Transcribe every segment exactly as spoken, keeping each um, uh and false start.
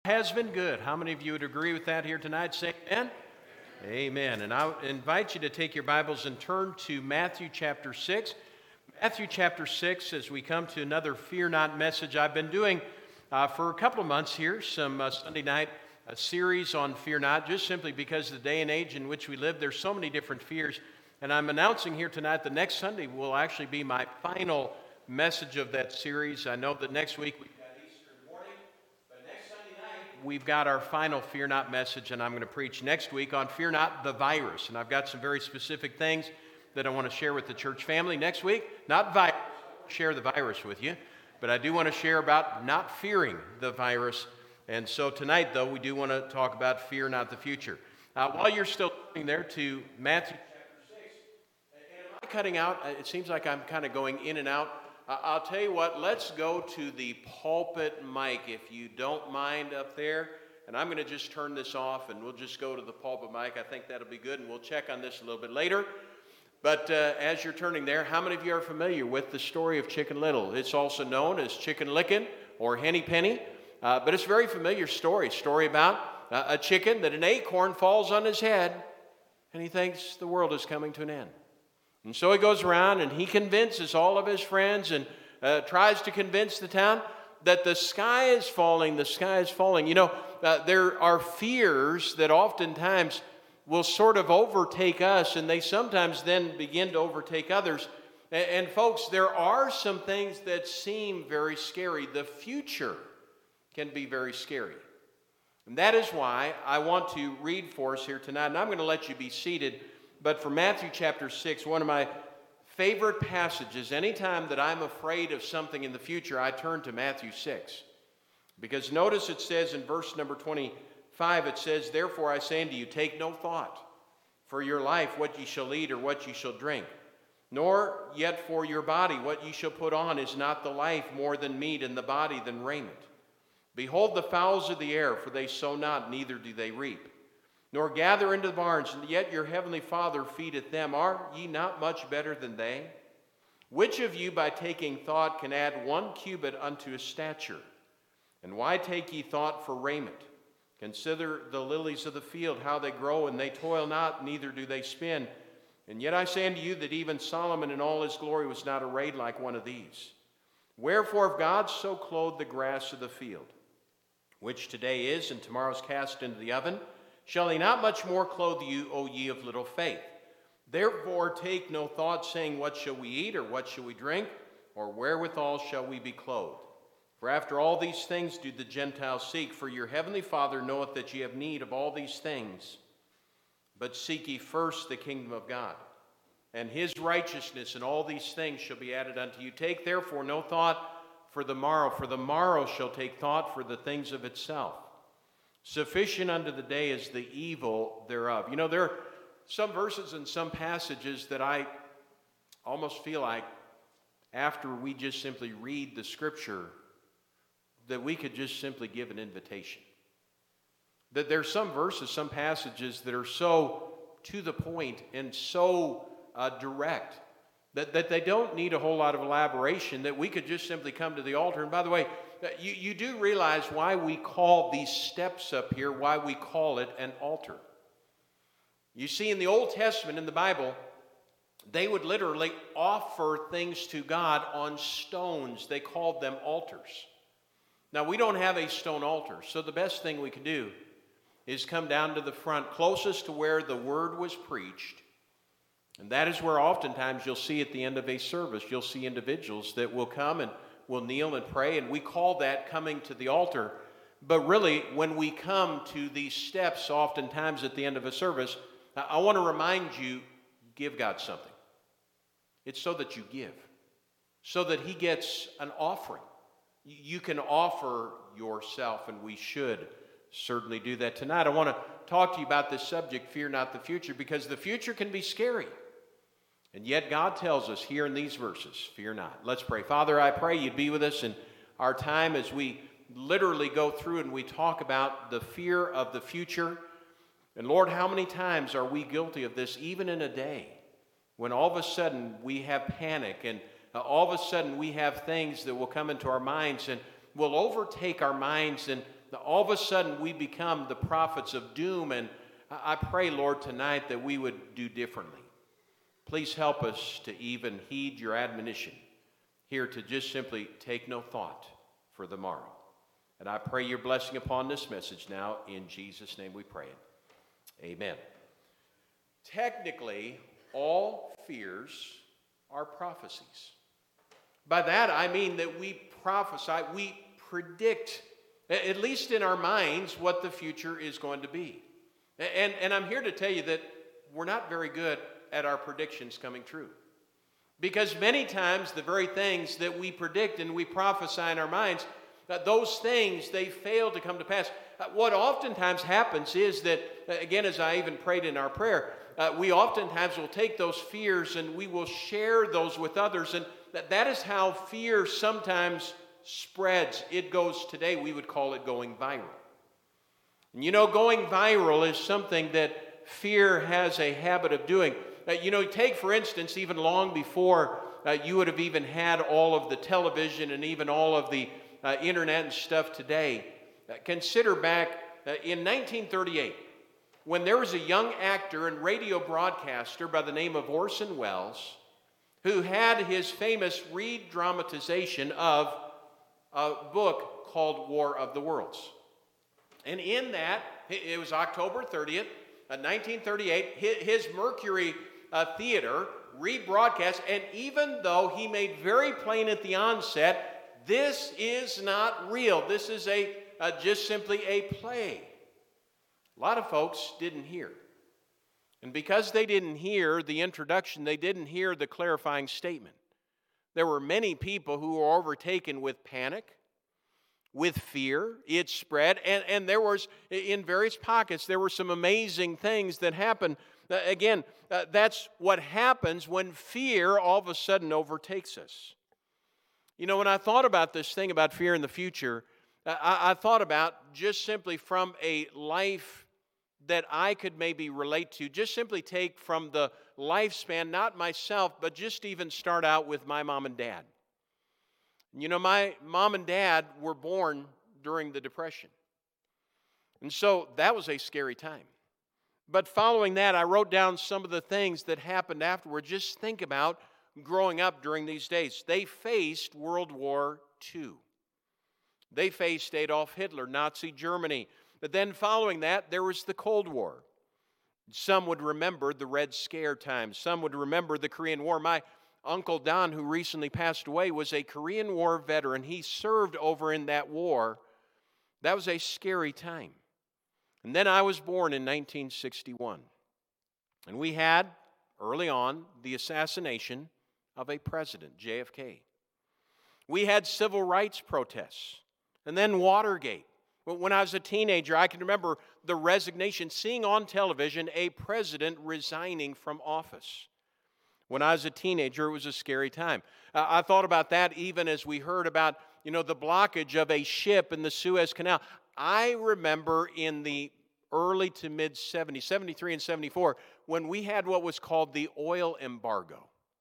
Has been good. How many of you would agree with that here tonight? Say amen. Amen. And I invite you to take your Bibles and turn to Matthew chapter six. Matthew chapter six, as we come to another Fear Not message. I've been doing uh, for a couple of months here some uh, Sunday night uh, series on Fear Not, just simply because of the day and age in which we live. There's so many different fears. And I'm announcing here tonight that next Sunday will actually be my final message of that series. I know that next week we we've got our final Fear Not message, and I'm going to preach next week on Fear Not the virus. And I've got some very specific things that I want to share with the church family next week. Not virus, I won't share the virus with you, but I do want to share about not fearing the virus. And so tonight, though, we do want to talk about Fear Not the future. Uh, while you're still turning there to Matthew chapter six, and am I cutting out? It seems like I'm kind of going in and out. I'll tell you what, let's go to the pulpit mic, if you don't mind up there. And I'm going to just turn this off, and we'll just go to the pulpit mic. I think that'll be good, and we'll check on this a little bit later. But uh, as you're turning there, how many of you are familiar with the story of Chicken Little? It's also known as Chicken Licken or Henny Penny. Uh, but it's a very familiar story. Story about uh, a chicken that an acorn falls on his head, and he thinks the world is coming to an end. And so he goes around and he convinces all of his friends and uh, tries to convince the town that the sky is falling, the sky is falling. You know, uh, there are fears that oftentimes will sort of overtake us, and they sometimes then begin to overtake others. And, and folks, there are some things that seem very scary. The future can be very scary. And that is why I want to read for us here tonight, and I'm going to let you be seated. But for Matthew chapter six, one of my favorite passages, anytime that I'm afraid of something in the future, I turn to Matthew six. Because notice it says in verse number twenty-five, it says, "Therefore I say unto you, take no thought for your life, what ye shall eat or what ye shall drink, nor yet for your body, what ye shall put on. Is not the life more than meat, and the body than raiment? Behold the fowls of the air, for they sow not, neither do they reap, nor gather into the barns, and yet your heavenly Father feedeth them. Are ye not much better than they? Which of you by taking thought can add one cubit unto his stature? And why take ye thought for raiment? Consider the lilies of the field, how they grow, and they toil not, neither do they spin. And yet I say unto you that even Solomon in all his glory was not arrayed like one of these. Wherefore if God so clothed the grass of the field, which today is and tomorrow is cast into the oven, shall he not much more clothe you, O ye of little faith? Therefore take no thought, saying, what shall we eat, or what shall we drink, or wherewithal shall we be clothed? For after all these things do the Gentiles seek, for your heavenly Father knoweth that ye have need of all these things. But seek ye first the kingdom of God, and his righteousness, and all these things shall be added unto you. Take therefore no thought for the morrow, for the morrow shall take thought for the things of itself. Sufficient unto the day is the evil thereof." You know, there are some verses and some passages that I almost feel like after we just simply read the scripture, that we could just simply give an invitation. That there's some verses, some passages that are so to the point and so uh, direct that, that they don't need a whole lot of elaboration, that we could just simply come to the altar. And by the way, You, you do realize why we call these steps up here, why we call it an altar. You see, in the Old Testament, in the Bible, they would literally offer things to God on stones. They called them altars. Now, we don't have a stone altar, so the best thing we can do is come down to the front, closest to where the word was preached. And that is where oftentimes you'll see at the end of a service, you'll see individuals that will come and we'll kneel and pray, and we call that coming to the altar. But really, when we come to these steps, oftentimes at the end of a service, I want to remind you, give God something. It's so that you give, so that he gets an offering. You can offer yourself, and we should certainly do that tonight. I want to talk to you about this subject, fear not the future, because the future can be scary. And yet God tells us here in these verses, fear not. Let's pray. Father, I pray you'd be with us in our time as we literally go through and we talk about the fear of the future. And Lord, how many times are we guilty of this, even in a day, when all of a sudden we have panic and uh, all of a sudden we have things that will come into our minds and will overtake our minds, and all of a sudden we become the prophets of doom. And I pray, Lord, tonight that we would do differently. Please help us to even heed your admonition here to just simply take no thought for the morrow. And I pray your blessing upon this message now. In Jesus' name we pray it. Amen. Technically, all fears are prophecies. By that, I mean that we prophesy, we predict, at least in our minds, what the future is going to be. And, and I'm here to tell you that we're not very good at our predictions coming true. Because many times the very things that we predict and we prophesy in our minds, that those things, they fail to come to pass. What oftentimes happens is that, again, as I even prayed in our prayer, uh, we oftentimes will take those fears and we will share those with others. And that, that is how fear sometimes spreads. It goes, today we would call it going viral. And you know, going viral is something that fear has a habit of doing. Uh, you know, take for instance, even long before uh, you would have even had all of the television and even all of the uh, internet and stuff today, uh, consider back uh, in nineteen thirty-eight, when there was a young actor and radio broadcaster by the name of Orson Welles, who had his famous re-dramatization of a book called War of the Worlds. And in that, it was October thirtieth, nineteen thirty-eight, his Mercury uh, Theater rebroadcast, and even though he made very plain at the onset, this is not real, this is a uh, just simply a play, a lot of folks didn't hear. And because they didn't hear the introduction, they didn't hear the clarifying statement. There were many people who were overtaken with panic, with fear. It spread, and, and there was, in various pockets, there were some amazing things that happened. Uh, again, uh, that's what happens when fear all of a sudden overtakes us. You know, when I thought about this thing about fear in the future, uh, I, I thought about just simply from a life that I could maybe relate to, just simply take from the lifespan, not myself, but just even start out with my mom and dad. You know, my mom and dad were born during the Depression. And so that was a scary time. But following that, I wrote down some of the things that happened afterward. Just think about growing up during these days. They faced World War Two. They faced Adolf Hitler, Nazi Germany. But then following that, there was the Cold War. Some would remember the Red Scare times. Some would remember the Korean War. My Uncle Don, who recently passed away, was a Korean War veteran. He served over in that war. That was a scary time. And then I was born in nineteen sixty-one. And we had, early on, the assassination of a president, J F K. We had civil rights protests. And then Watergate. When I was a teenager, I can remember the resignation, seeing on television a president resigning from office. When I was a teenager, it was a scary time. Uh, I thought about that even as we heard about, you know, the blockage of a ship in the Suez Canal. I remember in the early to mid-seventies, seventy-three and seventy-four, when we had what was called the oil embargo.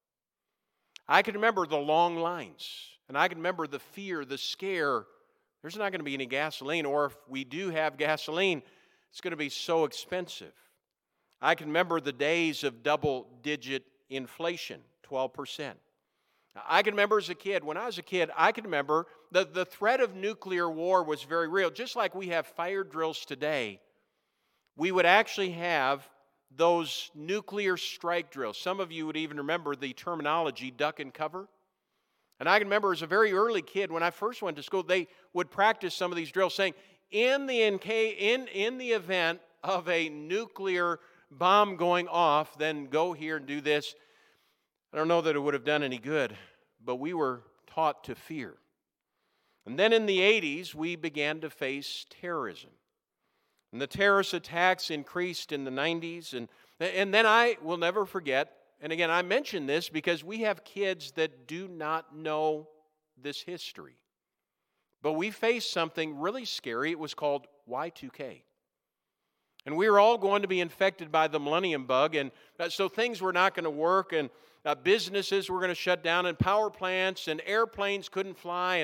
I can remember the long lines, and I can remember the fear, the scare. There's not going to be any gasoline, or if we do have gasoline, it's going to be so expensive. I can remember the days of double-digit inflation, twelve percent. I can remember as a kid, when I was a kid, I can remember that the threat of nuclear war was very real. Just like we have fire drills today, we would actually have those nuclear strike drills. Some of you would even remember the terminology duck and cover. And I can remember as a very early kid, when I first went to school, they would practice some of these drills saying, in the, in, in the event of a nuclear bomb going off, then go here and do this. I don't know that it would have done any good, but we were taught to fear. And then in the eighties, we began to face terrorism. And the terrorist attacks increased in the nineties. And, and then I will never forget, and again, I mention this because we have kids that do not know this history. But we faced something really scary. It was called Y two K. And we were all going to be infected by the millennium bug, and uh, so things were not going to work, and uh, businesses were going to shut down, and power plants and airplanes couldn't fly, and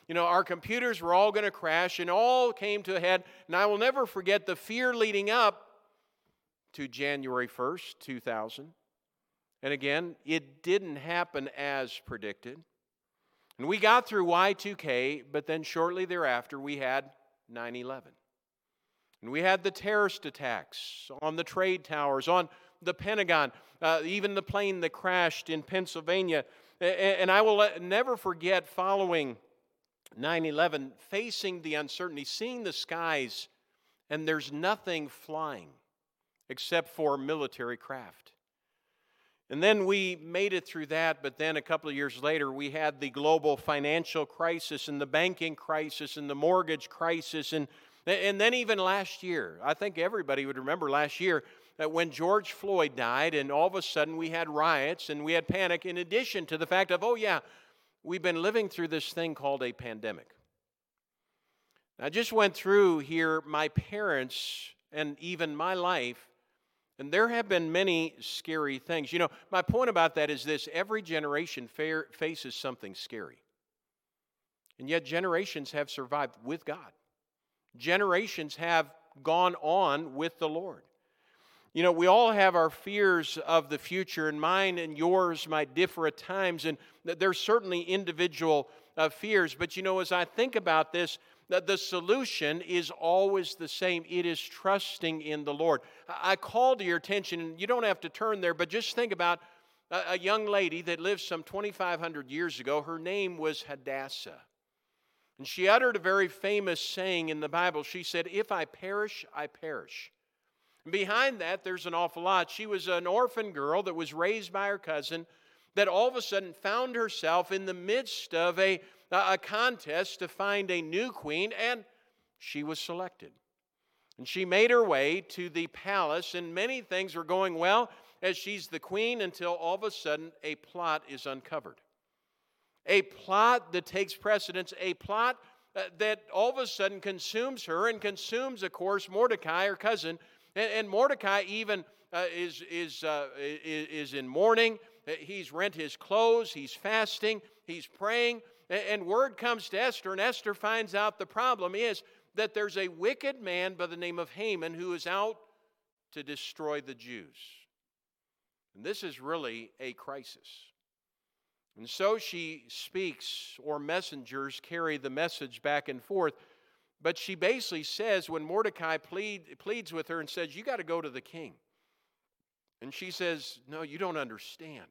You know, our computers were all going to crash, and all came to a head. And I will never forget the fear leading up to January first, two thousand. And again, it didn't happen as predicted. And we got through Y two K, but then shortly thereafter, we had nine eleven. And we had the terrorist attacks on the trade towers, on the Pentagon, uh, even the plane that crashed in Pennsylvania. And I will never forget following nine eleven, facing the uncertainty, seeing the skies, and there's nothing flying except for military craft. And then we made it through that, but then a couple of years later, we had the global financial crisis and the banking crisis and the mortgage crisis. And, and then even last year, I think everybody would remember last year, that when George Floyd died, and all of a sudden we had riots and we had panic, in addition to the fact of, oh yeah, we've been living through this thing called a pandemic. I just went through here my parents and even my life, and there have been many scary things. You know, my point about that is this: every generation fa- faces something scary. And yet generations have survived with God. Generations have gone on with the Lord. You know, we all have our fears of the future, and mine and yours might differ at times, and there's certainly individual uh, fears. But you know, as I think about this, that the solution is always the same. It is trusting in the Lord. I call to your attention, and you don't have to turn there, but just think about a, a young lady that lived some twenty-five hundred years ago. Her name was Hadassah. And she uttered a very famous saying in the Bible. She said, "If I perish, I perish." And behind that, there's an awful lot. She was an orphan girl that was raised by her cousin, that all of a sudden found herself in the midst of a a contest to find a new queen, and she was selected. And she made her way to the palace, and many things were going well as she's the queen, until all of a sudden a plot is uncovered. A plot that takes precedence, a plot uh, that all of a sudden consumes her and consumes, of course, Mordecai, her cousin. And, and Mordecai even uh, is, is, uh, is, is in mourning. He's rent his clothes, he's fasting, he's praying. And word comes to Esther, and Esther finds out the problem is that there's a wicked man by the name of Haman who is out to destroy the Jews. And this is really a crisis. And so she speaks, or messengers carry the message back and forth. But she basically says, when Mordecai plead, pleads with her and says, "You got to go to the king." And she says, "No, you don't understand."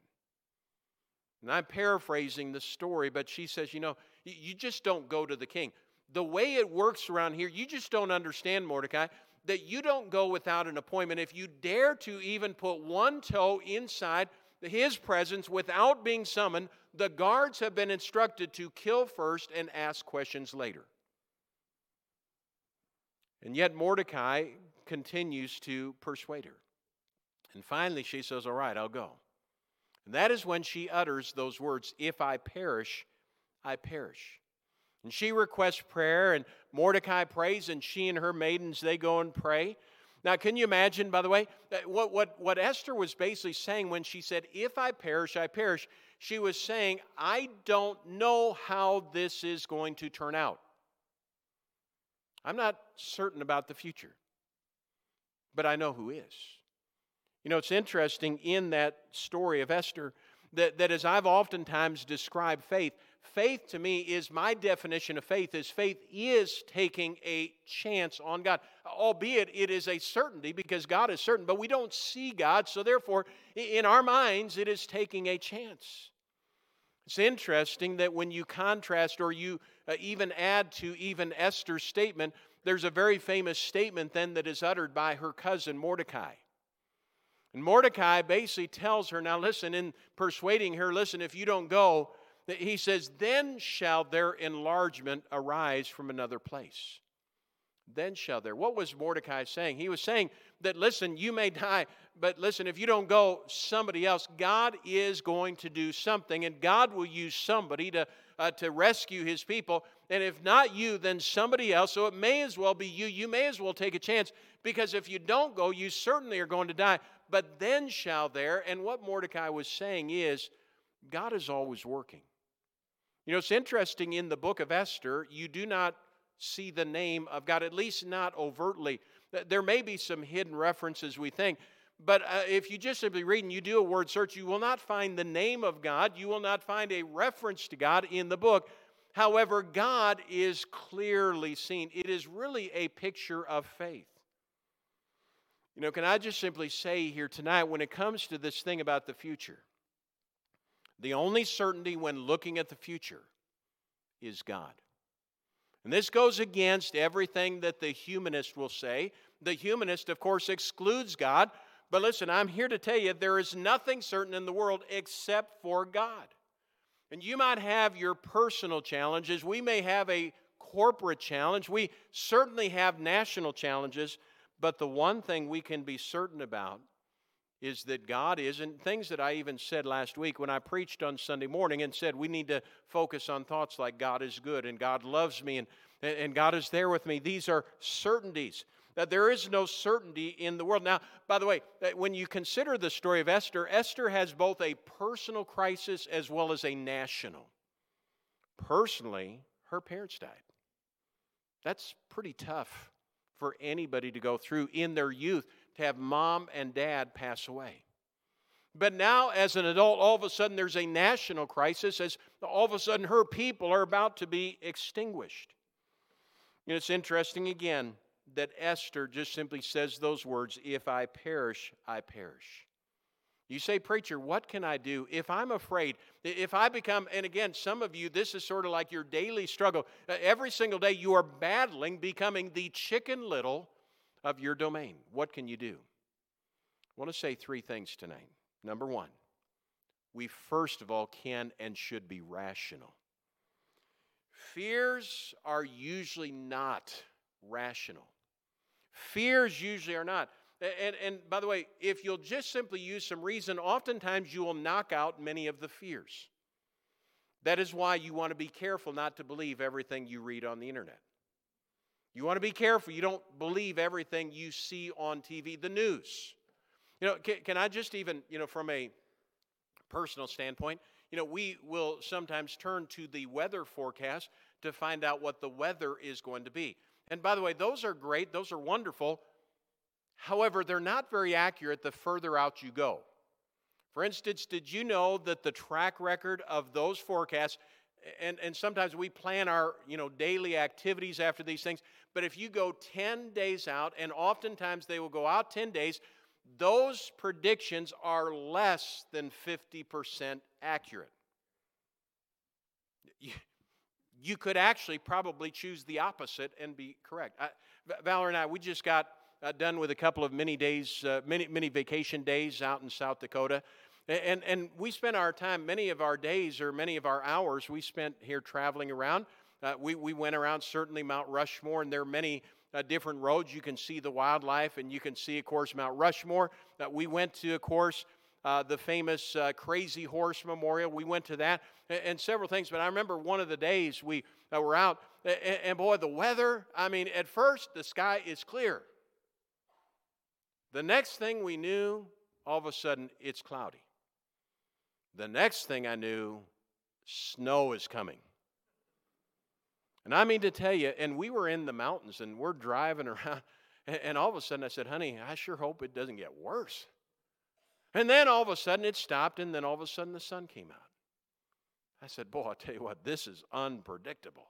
And I'm paraphrasing the story, but she says, you know, you just don't go to the king. The way it works around here, you just don't understand, Mordecai, that you don't go without an appointment. If you dare to even put one toe inside his presence without being summoned, the guards have been instructed to kill first and ask questions later. And yet Mordecai continues to persuade her. And finally she says, "All right, I'll go." And that is when she utters those words, "If I perish, I perish." And she requests prayer, and Mordecai prays, and she and her maidens, they go and pray. Now, can you imagine, by the way, what, what, what Esther was basically saying when she said, "If I perish, I perish," she was saying, I don't know how this is going to turn out. I'm not certain about the future, but I know who is. You know, it's interesting in that story of Esther that, that as I've oftentimes described faith, faith to me is, my definition of faith is faith is taking a chance on God, albeit it is a certainty because God is certain, but we don't see God, so therefore in our minds it is taking a chance. It's interesting that when you contrast or you uh, even add to even Esther's statement, there's a very famous statement then that is uttered by her cousin Mordecai. And Mordecai basically tells her, now listen, in persuading her, listen, if you don't go, he says, then shall their enlargement arise from another place. Then shall there. What was Mordecai saying? He was saying that, listen, you may die, but listen, if you don't go, somebody else, God is going to do something, and God will use somebody to, uh, to rescue his people. And if not you, then somebody else. So it may as well be you. You may as well take a chance, because if you don't go, you certainly are going to die. But then shall there, and what Mordecai was saying is, God is always working. You know, it's interesting, in the book of Esther, you do not see the name of God, at least not overtly. There may be some hidden references, we think, but uh, if you just simply read and you do a word search, you will not find the name of God. You will not find a reference to God in the book. However, God is clearly seen. It is really a picture of faith. You know, can I just simply say here tonight, when it comes to this thing about the future, the only certainty when looking at the future is God. And this goes against everything that the humanist will say. The humanist, of course, excludes God. But listen, I'm here to tell you there is nothing certain in the world except for God. And you might have your personal challenges. We may have a corporate challenge. We certainly have national challenges. But the one thing we can be certain about is that God is, and things that I even said last week when I preached on Sunday morning and said we need to focus on thoughts like God is good and God loves me and, and God is there with me. These are certainties. That there is no certainty in the world. Now, by the way, when you consider the story of Esther, Esther has both a personal crisis as well as a national. Personally, her parents died. That's pretty tough for anybody to go through in their youth, to have mom and dad pass away. But now, as an adult, all of a sudden there's a national crisis, as all of a sudden her people are about to be extinguished. You know, it's interesting again that Esther just simply says those words, if I perish, I perish. You say, preacher, what can I do if I'm afraid? If I become, and again, some of you, this is sort of like your daily struggle. Every single day you are battling becoming the Chicken Little of your domain. What can you do? I want to say three things tonight. Number one, we first of all can and should be rational. Fears are usually not rational. Fears usually are not. And, and by the way, if you'll just simply use some reason, oftentimes you will knock out many of the fears. That is why you want to be careful not to believe everything you read on the internet. You want to be careful you don't believe everything you see on T V, the news. You know, can, can I just even, you know, from a personal standpoint, you know, we will sometimes turn to the weather forecast to find out what the weather is going to be. And by the way, those are great, those are wonderful. However, they're not very accurate the further out you go. For instance, did you know that the track record of those forecasts, and, and sometimes we plan our, you know, daily activities after these things, but if you go ten days out, and oftentimes they will go out ten days, those predictions are less than fifty percent accurate. You, you could actually probably choose the opposite and be correct. I, Valerie and I, we just got Uh, done with a couple of mini days, uh, mini, mini vacation days out in South Dakota. And, and we spent our time, many of our days or many of our hours we spent here traveling around. Uh, we, we went around certainly Mount Rushmore, and there are many uh, different roads. You can see the wildlife, and you can see, of course, Mount Rushmore. Uh, we went to, of course, uh, the famous uh, Crazy Horse Memorial. We went to that and, and several things. But I remember one of the days we uh, were out, and, and boy, the weather, I mean, at first the sky is clear. The next thing we knew, all of a sudden, it's cloudy. The next thing I knew, snow is coming. And I mean to tell you, and we were in the mountains, and we're driving around, and all of a sudden I said, honey, I sure hope it doesn't get worse. And then all of a sudden it stopped, and then all of a sudden the sun came out. I said, boy, I'll tell you what, this is unpredictable.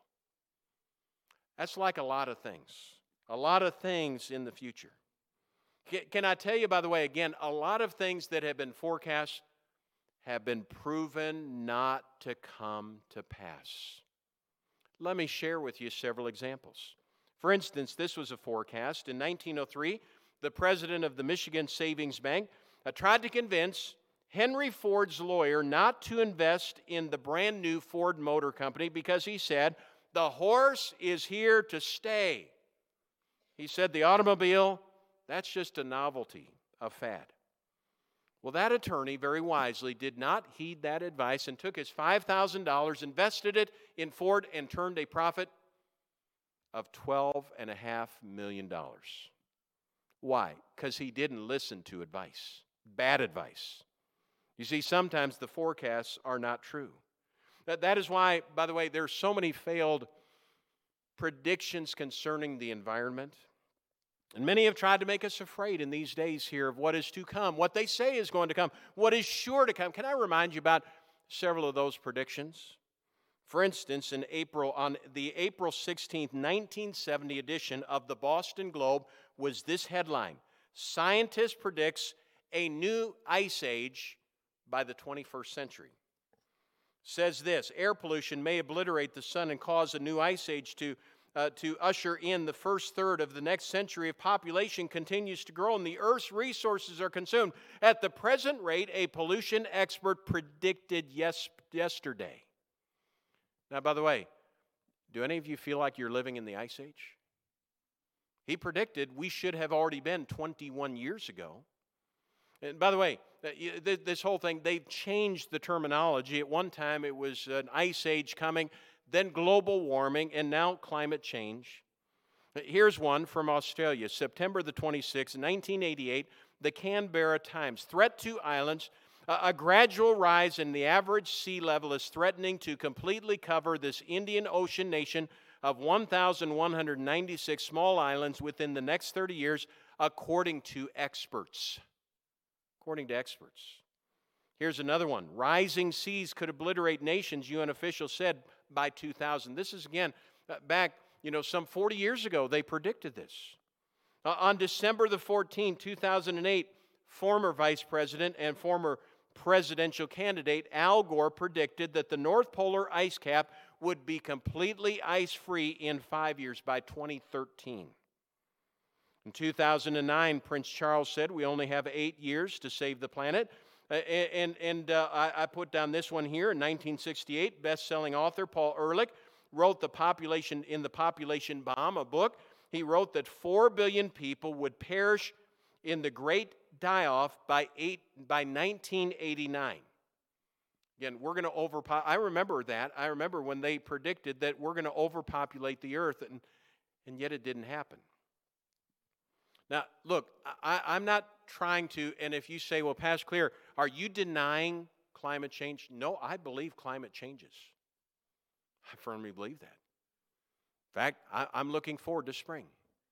That's like a lot of things, a lot of things in the future. Can I tell you, by the way, again, a lot of things that have been forecast have been proven not to come to pass. Let me share with you several examples. For instance, this was a forecast. In nineteen oh three, the president of the Michigan Savings Bank uh, tried to convince Henry Ford's lawyer not to invest in the brand new Ford Motor Company because he said, the horse is here to stay. He said the automobile, that's just a novelty, a fad. Well, that attorney very wisely did not heed that advice and took his five thousand dollars, invested it in Ford, and turned a profit of twelve point five million dollars. Why? Because he didn't listen to advice, bad advice. You see, sometimes the forecasts are not true. That, that is why, by the way, there's so many failed predictions concerning the environment. And many have tried to make us afraid in these days here of what is to come, what they say is going to come, what is sure to come. Can I remind you about several of those predictions? For instance, in April, on the April sixteenth, nineteen seventy edition of the Boston Globe was this headline: "Scientist predicts a new ice age by the twenty-first century." Says this: air pollution may obliterate the sun and cause a new ice age to uh, to usher in the first third of the next century. If population continues to grow and the Earth's resources are consumed at the present rate, a pollution expert predicted yes, yesterday. Now, by the way, do any of you feel like you're living in the ice age? He predicted we should have already been twenty-one years ago. And by the way, this whole thing, they've changed the terminology. At one time, it was an ice age coming, then global warming, and now climate change. Here's one from Australia, September the twenty-sixth, nineteen eighty-eight, the Canberra Times. Threat to islands. A gradual rise in the average sea level is threatening to completely cover this Indian Ocean nation of one thousand one hundred ninety-six small islands within the next thirty years, according to experts. According to experts. Here's another one. Rising seas could obliterate nations, U N officials said, by two thousand. This is, again, back, you know, some forty years ago, they predicted this. Uh, on December the fourteenth, two thousand eight, former vice president and former presidential candidate Al Gore predicted that the North Polar ice cap would be completely ice-free in five years by twenty thirteen. In two thousand nine, Prince Charles said we only have eight years to save the planet. Uh, and and uh, I, I put down this one here. In nineteen sixty-eight, best-selling author Paul Ehrlich wrote the population in the Population Bomb, a book. He wrote that four billion people would perish in the Great Die-Off by eight by nineteen eighty-nine. Again, we're going to overpopulate. I remember that. I remember when they predicted that we're going to overpopulate the earth, and, and yet it didn't happen. Now, look, I, I'm not trying to, and if you say, well, Pastor Clear, are you denying climate change? No, I believe climate changes. I firmly believe that. In fact, I, I'm looking forward to spring.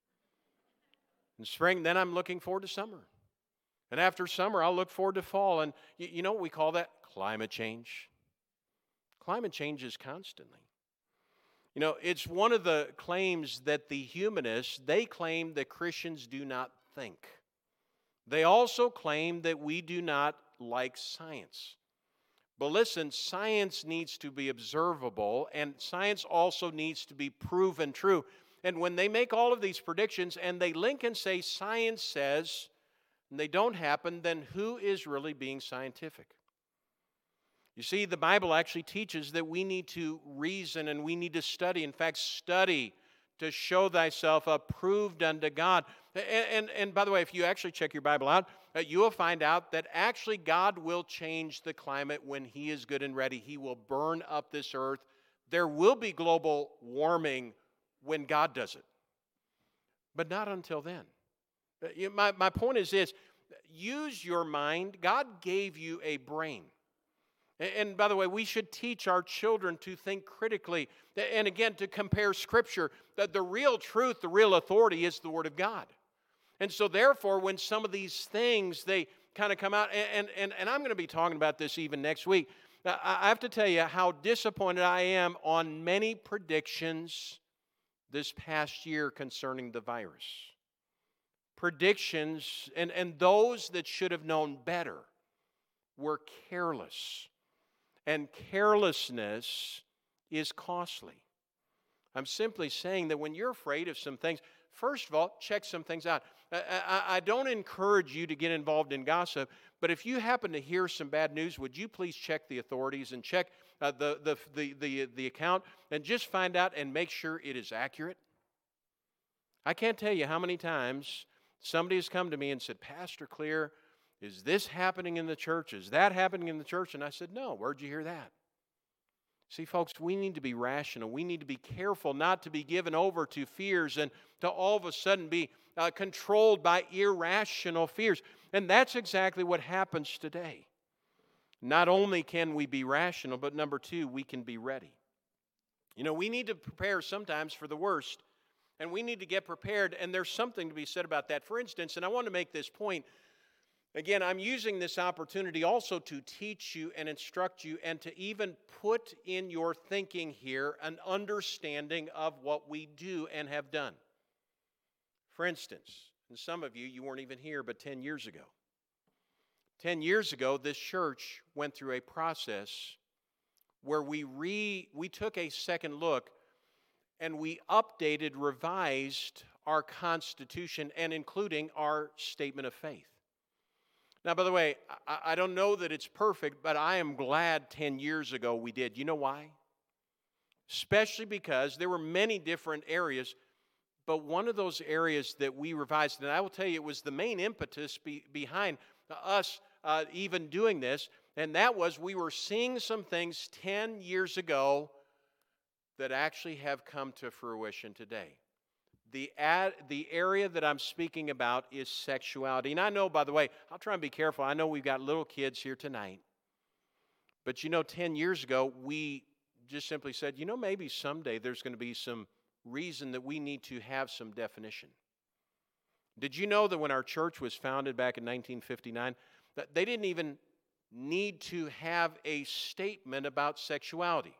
In spring, then I'm looking forward to summer. And after summer, I'll look forward to fall. And you, you know what we call that? Climate change. Climate changes constantly. You know, it's one of the claims that the humanists, they claim that Christians do not think. They also claim that we do not like science. But listen, science needs to be observable, and science also needs to be proven true. And when they make all of these predictions and they link and say science says, and they don't happen, then who is really being scientific? You see, the Bible actually teaches that we need to reason and we need to study. In fact, study to show thyself approved unto God. And, and, and by the way, if you actually check your Bible out, uh, you will find out that actually God will change the climate when He is good and ready. He will burn up this earth. There will be global warming when God does it. But not until then. Uh, you, my, my point is this. Use your mind. God gave you a brain. And by the way, we should teach our children to think critically. And again, to compare Scripture. That the real truth, the real authority is the Word of God. And so therefore, when some of these things, they kind of come out, and, and, and I'm going to be talking about this even next week. I have to tell you how disappointed I am on many predictions this past year concerning the virus. Predictions, and, and those that should have known better were careless. And carelessness is costly. I'm simply saying that when you're afraid of some things, first of all, check some things out. I, I, I don't encourage you to get involved in gossip, but if you happen to hear some bad news, would you please check the authorities and check uh, the, the, the, the, the account and just find out and make sure it is accurate? I can't tell you how many times somebody has come to me and said, Pastor Clear, is this happening in the church? Is that happening in the church? And I said, no, where'd you hear that? See, folks, we need to be rational. We need to be careful not to be given over to fears and to all of a sudden be uh, controlled by irrational fears. And that's exactly what happens today. Not only can we be rational, but number two, we can be ready. You know, we need to prepare sometimes for the worst, and we need to get prepared, and there's something to be said about that. For instance, and I want to make this point, again, I'm using this opportunity also to teach you and instruct you and to even put in your thinking here an understanding of what we do and have done. For instance, and some of you, you weren't even here, but ten years ago. ten years ago, this church went through a process where we re, we took a second look and we updated, revised our Constitution and including our statement of faith. Now, by the way, I, I don't know that it's perfect, but I am glad ten years ago we did. You know why? Especially because there were many different areas, but one of those areas that we revised, and I will tell you it was the main impetus be, behind us uh, even doing this, and that was we were seeing some things ten years ago that actually have come to fruition today. The, ad, the area that I'm speaking about is sexuality. And I know, by the way, I'll try and be careful. I know we've got little kids here tonight. But you know, ten years ago, we just simply said, you know, maybe someday there's going to be some reason that we need to have some definition. Did you know that when our church was founded back in nineteen fifty-nine, that they didn't even need to have a statement about sexuality?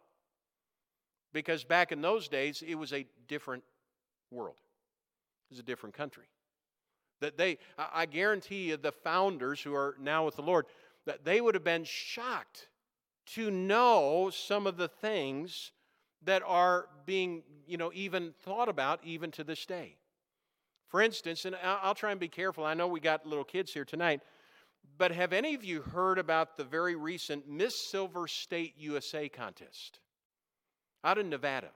Because back in those days, it was a different world. It was a different country. That they, I guarantee you, the founders who are now with the Lord, that they would have been shocked to know some of the things that are being, you know, even thought about even to this day. For instance, and I'll try and be careful. I know we got little kids here tonight, but have any of you heard about the very recent Miss Silver State U S A contest out in Nevada?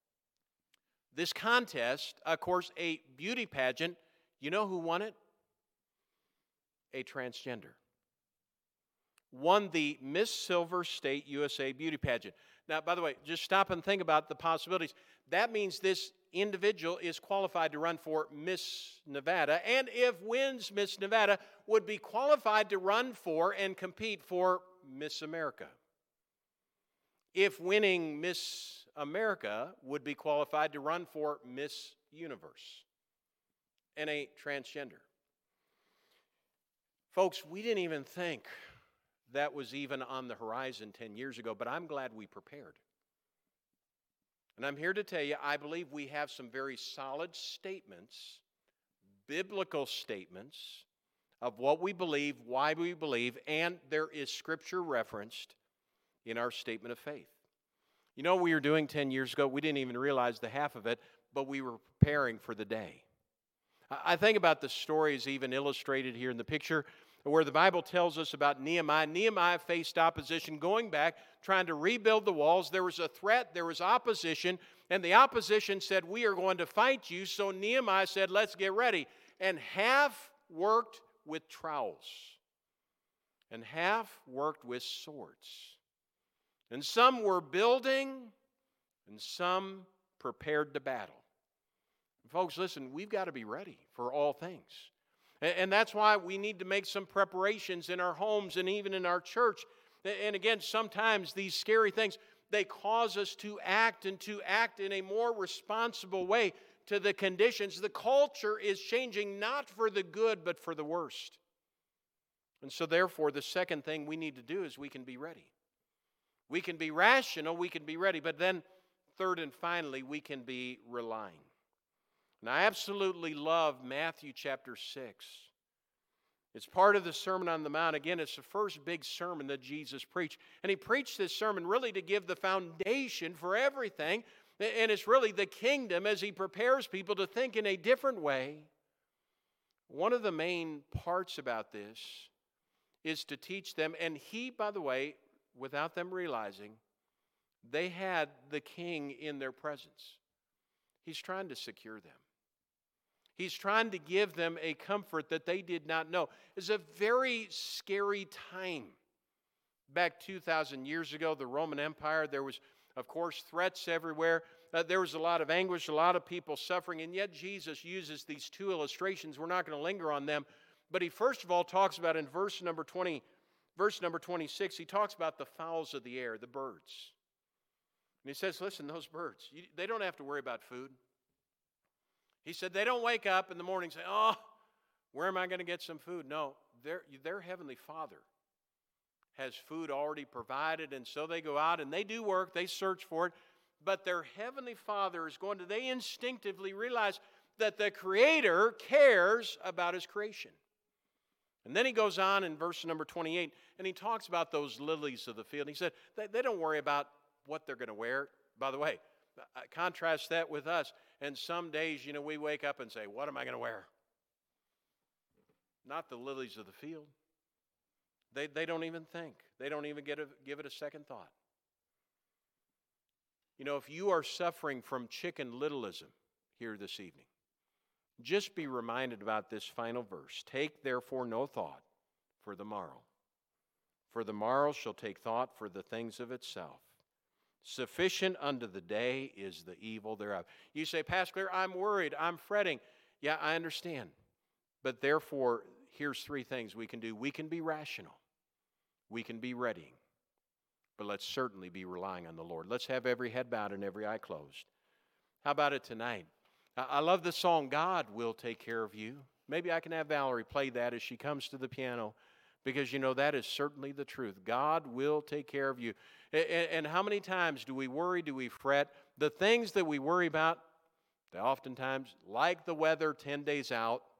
This contest, of course, a beauty pageant, you know who won it? A transgender. Won the Miss Silver State U S A beauty pageant. Now, by the way, just stop and think about the possibilities. That means this individual is qualified to run for Miss Nevada, and if wins Miss Nevada, would be qualified to run for and compete for Miss America. If winning Miss America, would be qualified to run for Miss Universe, and a transgender. Folks, we didn't even think that was even on the horizon ten years ago, but I'm glad we prepared. And I'm here to tell you, I believe we have some very solid statements, biblical statements, of what we believe, why we believe, and there is Scripture referenced in our statement of faith. You know what we were doing ten years ago? We didn't even realize the half of it, but we were preparing for the day. I think about the stories even illustrated here in the picture where the Bible tells us about Nehemiah. Nehemiah faced opposition going back, trying to rebuild the walls. There was a threat, there was opposition, and the opposition said, we are going to fight you. So Nehemiah said, let's get ready. And half worked with trowels, and half worked with swords. And some were building, and some prepared to battle. Folks, listen, we've got to be ready for all things. And that's why we need to make some preparations in our homes and even in our church. And again, sometimes these scary things, they cause us to act and to act in a more responsible way to the conditions. The culture is changing not for the good, but for the worst. And so therefore, the second thing we need to do is we can be ready. We can be rational, we can be ready, but then third and finally, we can be relying. And I absolutely love Matthew chapter six. It's part of the Sermon on the Mount. Again, it's the first big sermon that Jesus preached. And he preached this sermon really to give the foundation for everything. And it's really the kingdom as he prepares people to think in a different way. One of the main parts about this is to teach them, and he, by the way, without them realizing, they had the king in their presence. He's trying to secure them. He's trying to give them a comfort that they did not know. It's a very scary time. Back two thousand years ago, the Roman Empire, there was, of course, threats everywhere. Uh, there was a lot of anguish, a lot of people suffering, and yet Jesus uses these two illustrations. We're not going to linger on them, but he first of all talks about in verse number twenty, verse number twenty-six, he talks about the fowls of the air, the birds. And he says, listen, those birds, you, they don't have to worry about food. He said they don't wake up in the morning and say, oh, where am I going to get some food? No, their, their heavenly Father has food already provided, and so they go out and they do work, they search for it, but their heavenly Father is going to, they instinctively realize that the Creator cares about His creation. And then he goes on in verse number twenty-eight, and he talks about those lilies of the field. He said, they, they don't worry about what they're going to wear. By the way, I contrast that with us. And some days, you know, we wake up and say, what am I going to wear? Not the lilies of the field. They, they don't even think. They don't even get a, give it a second thought. You know, if you are suffering from chicken littleism here this evening, just be reminded about this final verse. Take therefore no thought for the morrow, for the morrow shall take thought for the things of itself. Sufficient unto the day is the evil thereof. You say, Pastor Claire, I'm worried, I'm fretting. Yeah, I understand. But therefore, here's three things we can do. We can be rational. We can be ready. But let's certainly be relying on the Lord. Let's have every head bowed and every eye closed. How about it tonight? I love the song, God Will Take Care of You. Maybe I can have Valerie play that as she comes to the piano, because, you know, that is certainly the truth. God will take care of you. And how many times do we worry, do we fret? The things that we worry about, they oftentimes, like the weather ten days out,